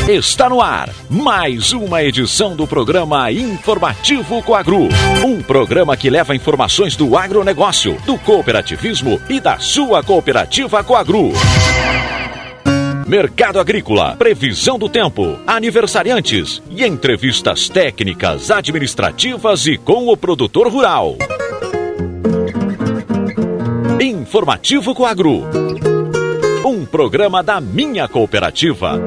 Está no ar mais uma edição do programa Informativo Coagro. Um programa que leva informações do agronegócio, do cooperativismo e da sua cooperativa Coagro. Mercado agrícola, previsão do tempo, aniversariantes e entrevistas técnicas, administrativas e com o produtor rural. Informativo Coagro. Um programa da minha cooperativa.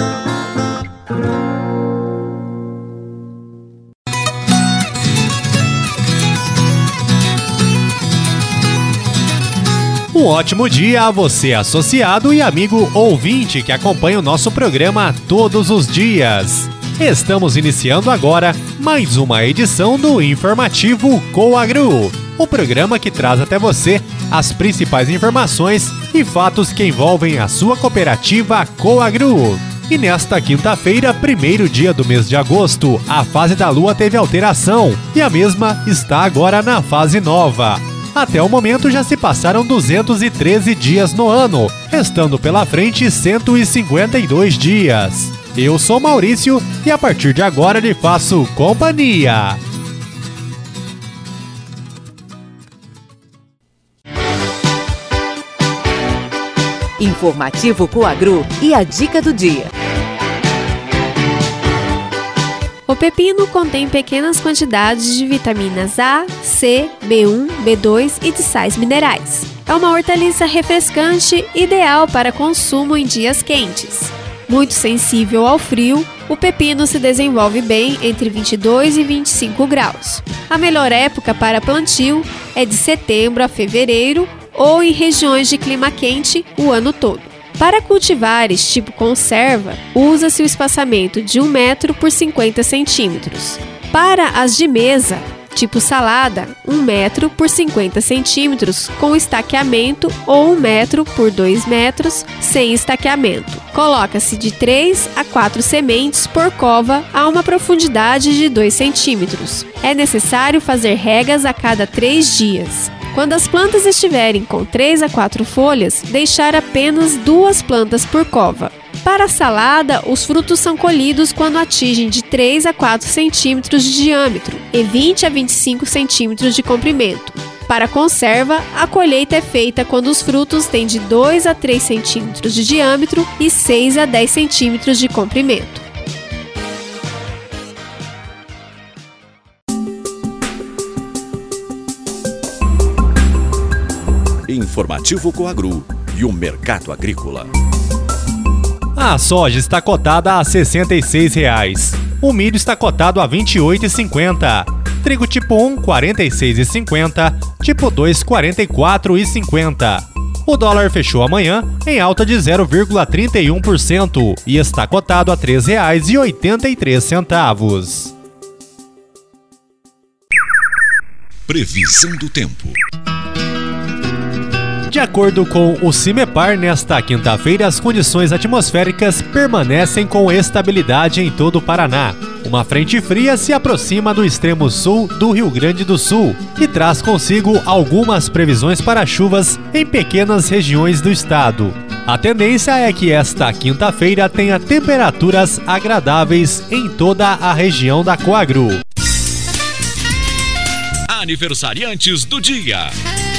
Um ótimo dia a você, associado e amigo ouvinte que acompanha o nosso programa todos os dias. Estamos iniciando agora mais uma edição do Informativo Coagro, o programa que traz até você as principais informações e fatos que envolvem a sua cooperativa Coagro. E nesta quinta-feira, primeiro dia do mês de agosto, a fase da Lua teve alteração e a mesma está agora na fase nova. Até o momento já se passaram 213 dias no ano, restando pela frente 152 dias. Eu sou Maurício e a partir de agora lhe faço companhia. Informativo Coagro e a dica do dia. O pepino contém pequenas quantidades de vitaminas A, C, B1, B2 e de sais minerais. É uma hortaliça refrescante, ideal para consumo em dias quentes. Muito sensível ao frio, o pepino se desenvolve bem entre 22 e 25 graus. A melhor época para plantio é de setembro a fevereiro ou em regiões de clima quente o ano todo. Para cultivares tipo conserva, usa-se o espaçamento de 1 metro por 50 centímetros. Para as de mesa, tipo salada, 1 metro por 50 centímetros com estaqueamento ou 1 metro por 2 metros sem estaqueamento. Coloca-se de 3 a 4 sementes por cova a uma profundidade de 2 centímetros. É necessário fazer regas a cada 3 dias. Quando as plantas estiverem com 3 a 4 folhas, deixar apenas 2 plantas por cova. Para a salada, os frutos são colhidos quando atingem de 3 a 4 centímetros de diâmetro e 20 a 25 centímetros de comprimento. Para a conserva, a colheita é feita quando os frutos têm de 2 a 3 centímetros de diâmetro e 6 a 10 centímetros de comprimento. Informativo Coagro e o mercado agrícola. A soja está cotada a R$ 66,00. O milho está cotado a R$ 28,50. Trigo tipo 1, R$ 46,50. Tipo 2, R$ 44,50. O dólar fechou amanhã em alta de 0,31% e está cotado a R$ 3,83. Previsão do tempo. De acordo com o CIMEPAR, nesta quinta-feira as condições atmosféricas permanecem com estabilidade em todo o Paraná. Uma frente fria se aproxima do extremo sul do Rio Grande do Sul e traz consigo algumas previsões para chuvas em pequenas regiões do estado. A tendência é que esta quinta-feira tenha temperaturas agradáveis em toda a região da Coagro. Aniversariantes do dia.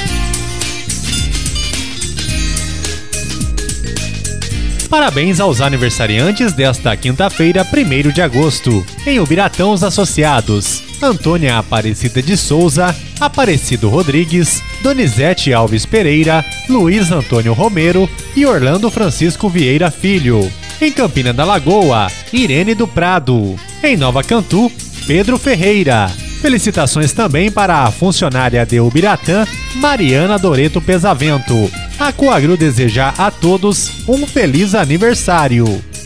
Parabéns aos aniversariantes desta quinta-feira, 1º de agosto. Em Ubiratã, os associados: Antônia Aparecida de Souza, Aparecido Rodrigues, Donizete Alves Pereira, Luiz Antônio Romero e Orlando Francisco Vieira Filho. Em Campina da Lagoa, Irene do Prado. Em Nova Cantu, Pedro Ferreira. Felicitações também para a funcionária de Ubiratã, Mariana Doreto Pesavento. A Coagro deseja a todos um feliz aniversário.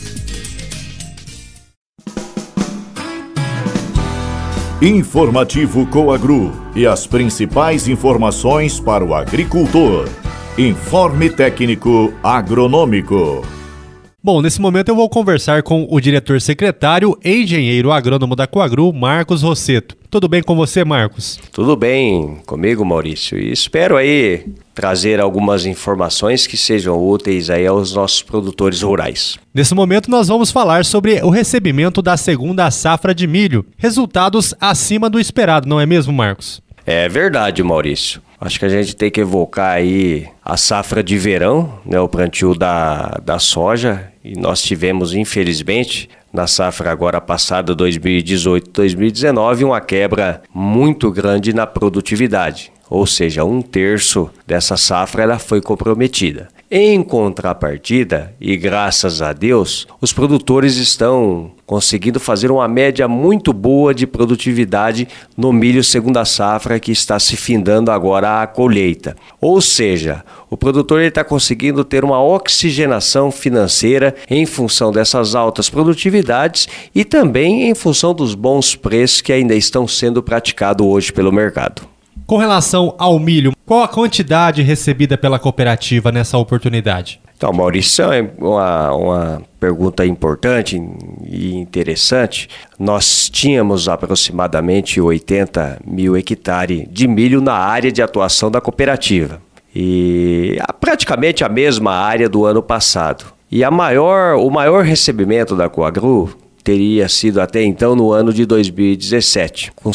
Informativo Coagro e as principais informações para o agricultor. Informe técnico agronômico. Bom, nesse momento eu vou conversar com o diretor secretário e engenheiro agrônomo da Coagru, Marcos Rossetto. Tudo bem com você, Marcos? Tudo bem comigo, Maurício, e espero aí trazer algumas informações que sejam úteis aí aos nossos produtores rurais. Nesse momento nós vamos falar sobre o recebimento da segunda safra de milho. Resultados acima do esperado, não é mesmo, Marcos? É verdade, Maurício. Acho que a gente tem que evocar aí a safra de verão, né, o plantio da soja, e nós tivemos, infelizmente, na safra agora passada, 2018-2019, uma quebra muito grande na produtividade, ou seja, 1/3 dessa safra ela foi comprometida. Em contrapartida, e graças a Deus, os produtores estão conseguindo fazer uma média muito boa de produtividade no milho segunda safra que está se findando agora a colheita. Ou seja, o produtor está conseguindo ter uma oxigenação financeira em função dessas altas produtividades e também em função dos bons preços que ainda estão sendo praticados hoje pelo mercado. Com relação ao milho, qual a quantidade recebida pela cooperativa nessa oportunidade? Então, Maurício, é uma pergunta importante e interessante. Nós tínhamos aproximadamente 80 mil hectares de milho na área de atuação da cooperativa. E praticamente a mesma área do ano passado. E o maior recebimento da Coagru teria sido até então no ano de 2017, com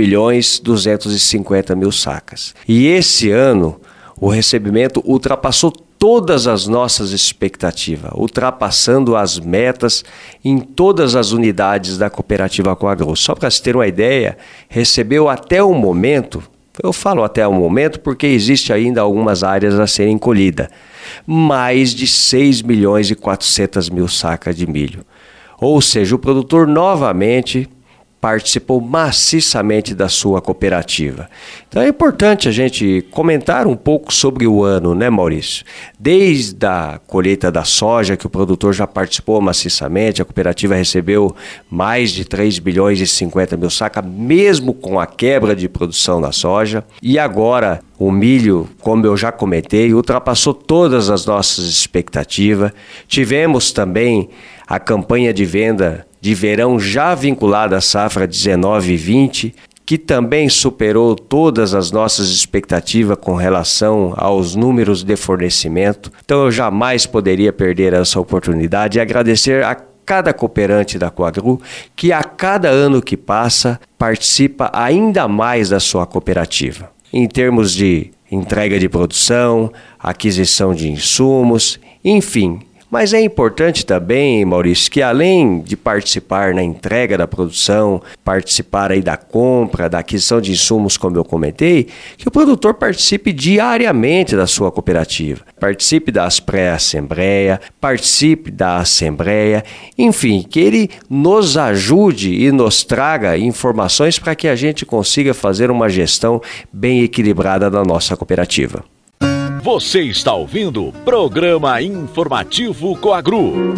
5.250.000 sacas. E esse ano, o recebimento ultrapassou todas as nossas expectativas, ultrapassando as metas em todas as unidades da cooperativa Coagru. Só para se ter uma ideia, recebeu até o momento, eu falo até o momento porque existe ainda algumas áreas a serem colhidas, mais de 6.400.000 sacas de milho. Ou seja, o produtor novamente participou maciçamente da sua cooperativa. Então é importante a gente comentar um pouco sobre o ano, né, Maurício? Desde a colheita da soja, que o produtor já participou maciçamente, a cooperativa recebeu mais de 3.050.000 sacas, mesmo com a quebra de produção da soja. E agora o milho, como eu já comentei, ultrapassou todas as nossas expectativas. Tivemos também a campanha de venda de verão já vinculada à safra 19 e 20, que também superou todas as nossas expectativas com relação aos números de fornecimento. Então eu jamais poderia perder essa oportunidade e agradecer a cada cooperante da Coagru que a cada ano que passa participa ainda mais da sua cooperativa. Em termos de entrega de produção, aquisição de insumos, enfim. Mas é importante também, Maurício, que além de participar na entrega da produção, participar aí da compra, da aquisição de insumos, como eu comentei, que o produtor participe diariamente da sua cooperativa. Participe das pré-assembleia, participe da assembleia, enfim, que ele nos ajude e nos traga informações para que a gente consiga fazer uma gestão bem equilibrada da nossa cooperativa. Você está ouvindo o Programa Informativo Coagru.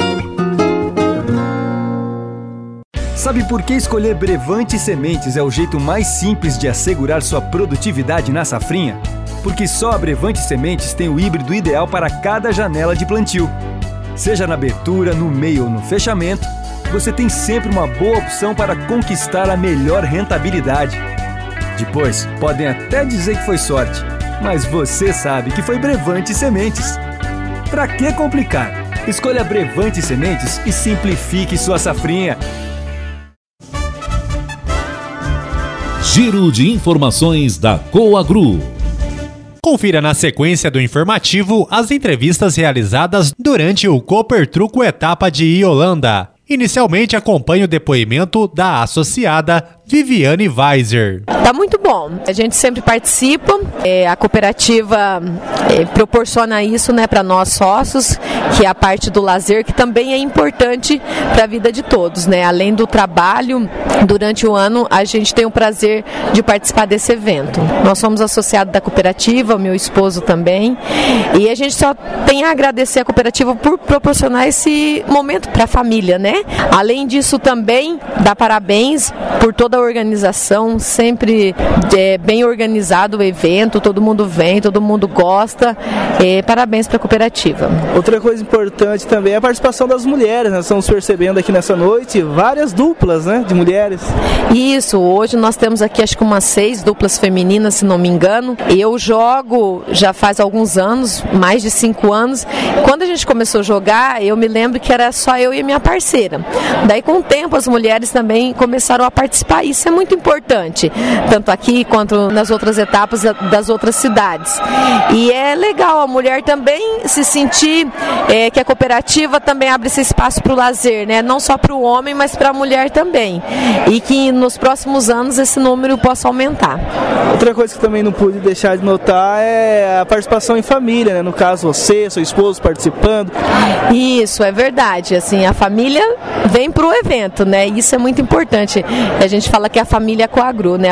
Sabe por que escolher Brevante Sementes é o jeito mais simples de assegurar sua produtividade na safrinha? Porque só a Brevante Sementes tem o híbrido ideal para cada janela de plantio. Seja na abertura, no meio ou no fechamento, você tem sempre uma boa opção para conquistar a melhor rentabilidade. Depois, podem até dizer que foi sorte, mas você sabe que foi Brevante Sementes. Pra que complicar? Escolha Brevante Sementes e simplifique sua safrinha. Giro de informações da Coagru. Confira na sequência do informativo as entrevistas realizadas durante o Coopertruco Etapa de Iolanda. Inicialmente acompanhe o depoimento da associada Viviane Weiser. Tá muito bom. A gente sempre participa. A cooperativa proporciona isso, né, para nós sócios, que é a parte do lazer, que também é importante para a vida de todos, né? Além do trabalho, durante o ano, a gente tem o prazer de participar desse evento. Nós somos associados da cooperativa, o meu esposo também, e a gente só tem a agradecer a cooperativa por proporcionar esse momento para a família, né? Além disso, também dá parabéns por toda a da organização, sempre bem organizado o evento, todo mundo vem, todo mundo gosta. Parabéns para a cooperativa. Outra coisa importante também é a participação das mulheres. Nós estamos percebendo aqui nessa noite várias duplas, né, de mulheres. Isso, hoje nós temos aqui acho que umas 6 duplas femininas, se não me engano. Eu jogo já faz alguns anos, mais de 5 anos. Quando a gente começou a jogar, eu me lembro que era só eu e a minha parceira. Daí com o tempo as mulheres também começaram a participar. Isso é muito importante, tanto aqui quanto nas outras etapas das outras cidades. E é legal a mulher também se sentir que a cooperativa também abre esse espaço para o lazer, né? Não só para o homem, mas para a mulher também. E que nos próximos anos esse número possa aumentar. Outra coisa que também não pude deixar de notar é a participação em família, né? No caso você, seu esposo participando. Isso, é verdade. Assim, a família vem para o evento, né? Isso é muito importante. A gente fala que a família Coagru, né?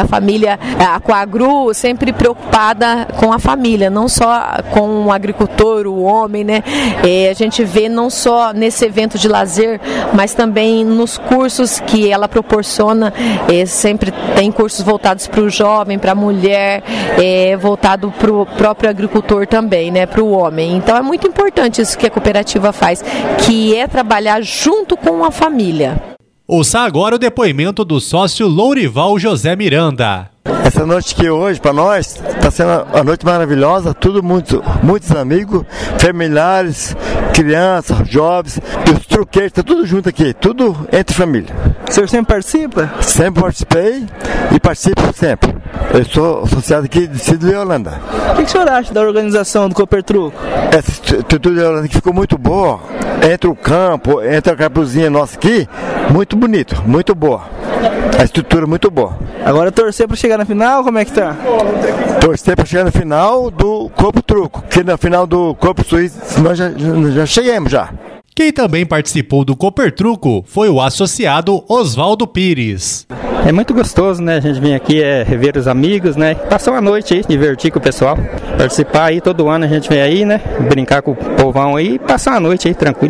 A Coagru sempre preocupada com a família, não só com o agricultor, o homem, né? A gente vê não só nesse evento de lazer, mas também nos cursos que ela proporciona. Sempre tem cursos voltados para o jovem, para a mulher, voltado para o próprio agricultor também, né? Para o homem. Então é muito importante isso que a cooperativa faz, que é trabalhar junto com a família. Ouça agora o depoimento do sócio Lourival José Miranda. Essa noite aqui hoje, para nós, está sendo uma noite maravilhosa, muitos amigos, familiares, crianças, jovens, e os truqueiros, está tudo junto aqui, tudo entre família. O senhor sempre participa? Sempre participei e participo sempre. Eu sou associado aqui de Cid de Yolanda. O que o senhor acha da organização do Coopertruco? Essa estrutura de Yolanda que ficou muito boa, entre o campo, entre a capuzinha nossa aqui, muito bonito, muito boa. A estrutura muito boa. Agora torcer para chegar na final, como é que tá? Torcer para chegar na final do Corpo Truco, que na final do Corpo Suíço nós já chegamos já. Quem também participou do Coopertruco foi o associado Oswaldo Pires. É muito gostoso, né? A gente vem aqui rever os amigos, né? Passar uma noite aí, divertir com o pessoal. Participar aí, todo ano a gente vem aí, né? Brincar com o povão aí e passar uma noite aí, tranquilo.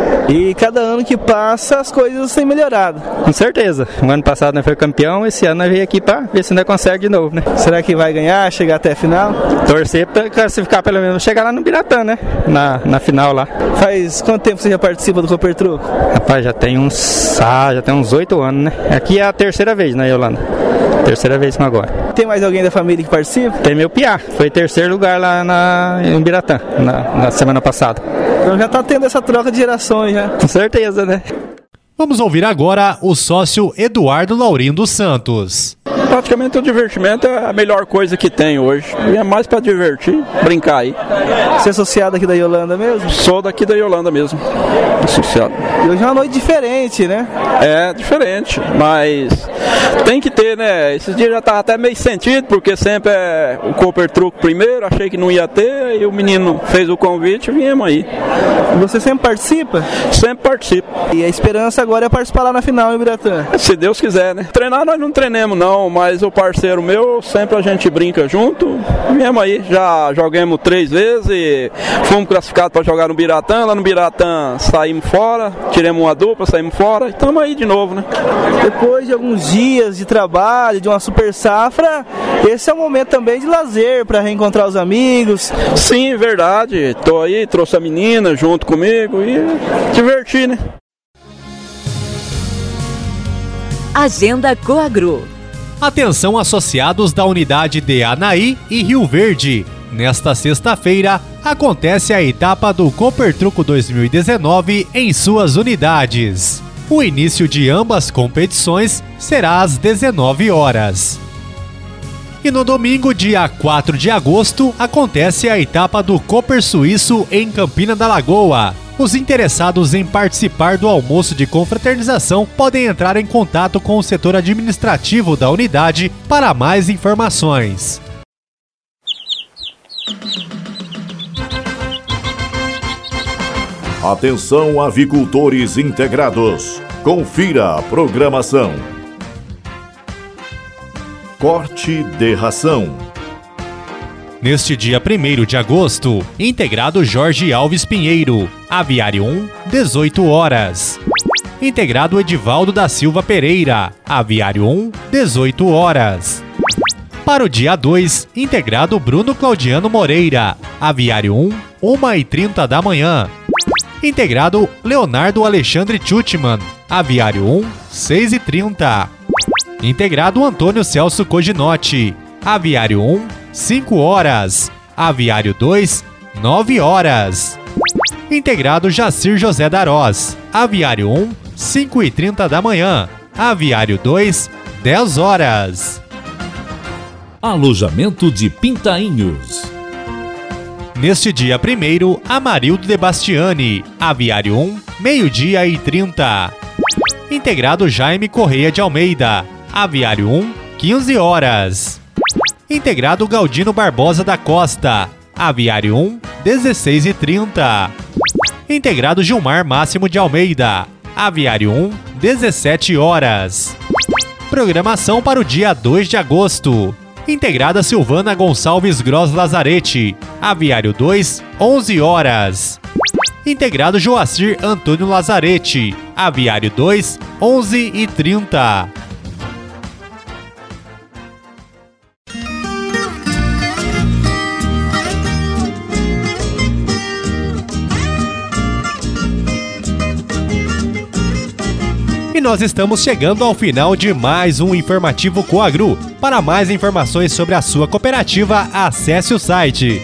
E cada ano que passa, as coisas têm melhorado. Com certeza. O ano passado nós foi campeão, esse ano nós veio aqui para ver se nós conseguimos de novo, né? Será que vai ganhar, chegar até a final? Torcer para classificar pelo menos, chegar lá no Biratã, né? Na final lá. Faz quanto tempo você já participa do Coopertruco? Rapaz, já tem uns 8 anos, né? Aqui é a terceira vez, né, Yolanda? Terceira vez com agora. Tem mais alguém da família que participa? Tem meu piá, foi terceiro lugar lá em Biratã, na semana passada. Então já tá tendo essa troca de gerações, já. Com certeza, né? Vamos ouvir agora o sócio Eduardo Laurindo Santos. Praticamente o divertimento é a melhor coisa que tem hoje. E é mais para divertir, brincar aí. Você é associado aqui da Yolanda mesmo? Sou daqui da Yolanda mesmo, associado. E hoje é uma noite diferente, né? É, diferente, mas tem que ter, né? Esses dias já tá até meio sentido, porque sempre é o Coopertruco primeiro, achei que não ia ter, e o menino fez o convite e viemos aí. E você sempre participa? Sempre participo. E a esperança agora é participar lá na final em Biratã? Se Deus quiser, né? Treinar nós não treinemos não, mas o parceiro meu, sempre a gente brinca junto, viemos aí, já jogamos 3 vezes e fomos classificados para jogar no Biratã, lá no Biratã saímos fora, tiramos uma dupla, saímos fora e estamos aí de novo, né? Depois de alguns dias de trabalho, de uma super safra, esse é o momento também de lazer, para reencontrar os amigos. Sim, verdade, tô aí, trouxe a menina junto comigo e divertir, né? Agenda Coagru. Atenção associados da unidade de Anaí e Rio Verde. Nesta sexta-feira, acontece a etapa do Coopertruco 2019 em suas unidades. O início de ambas competições será às 19 horas. E no domingo, dia 4 de agosto, acontece a etapa do Cooper Suíço em Campina da Lagoa. Os interessados em participar do almoço de confraternização podem entrar em contato com o setor administrativo da unidade para mais informações. Atenção, avicultores integrados. Confira a programação. Corte de ração. Neste dia 1º de agosto, integrado Jorge Alves Pinheiro, Aviário 1, 18 horas. Integrado Edivaldo da Silva Pereira, Aviário 1, 18 horas. Para o dia 2, integrado Bruno Claudiano Moreira, Aviário 1, 1h30 da manhã. Integrado Leonardo Alexandre Tchutman, Aviário 1, 6h30. Integrado Antônio Celso Coginotti, Aviário 1, 5 horas. Aviário 2, 9 horas. Integrado Jacir José Darós, Aviário 1, 5h30 da manhã. Aviário 2, 10 horas. Alojamento de Pintainhos. Neste dia 1º, Amarildo de Bastiani, Aviário 1, 12h30. Integrado Jaime Correia de Almeida, Aviário 1, 15 horas. Integrado Galdino Barbosa da Costa, Aviário 1, 16h30. Integrado Gilmar Máximo de Almeida, Aviário 1, 17 horas. Programação para o dia 2 de agosto. Integrada Silvana Gonçalves Gross Lazarete, Aviário 2, 11 horas. Integrado Joacir Antônio Lazarete, Aviário 2, 11h30. E nós estamos chegando ao final de mais um Informativo Coagru. Para mais informações sobre a sua cooperativa, acesse o site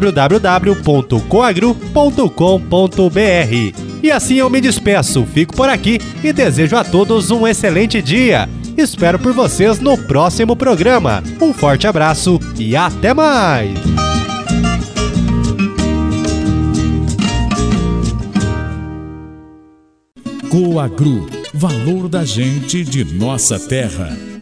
www.coagru.com.br. E assim eu me despeço, fico por aqui e desejo a todos um excelente dia. Espero por vocês no próximo programa. Um forte abraço e até mais! Coagru, valor da gente de nossa terra.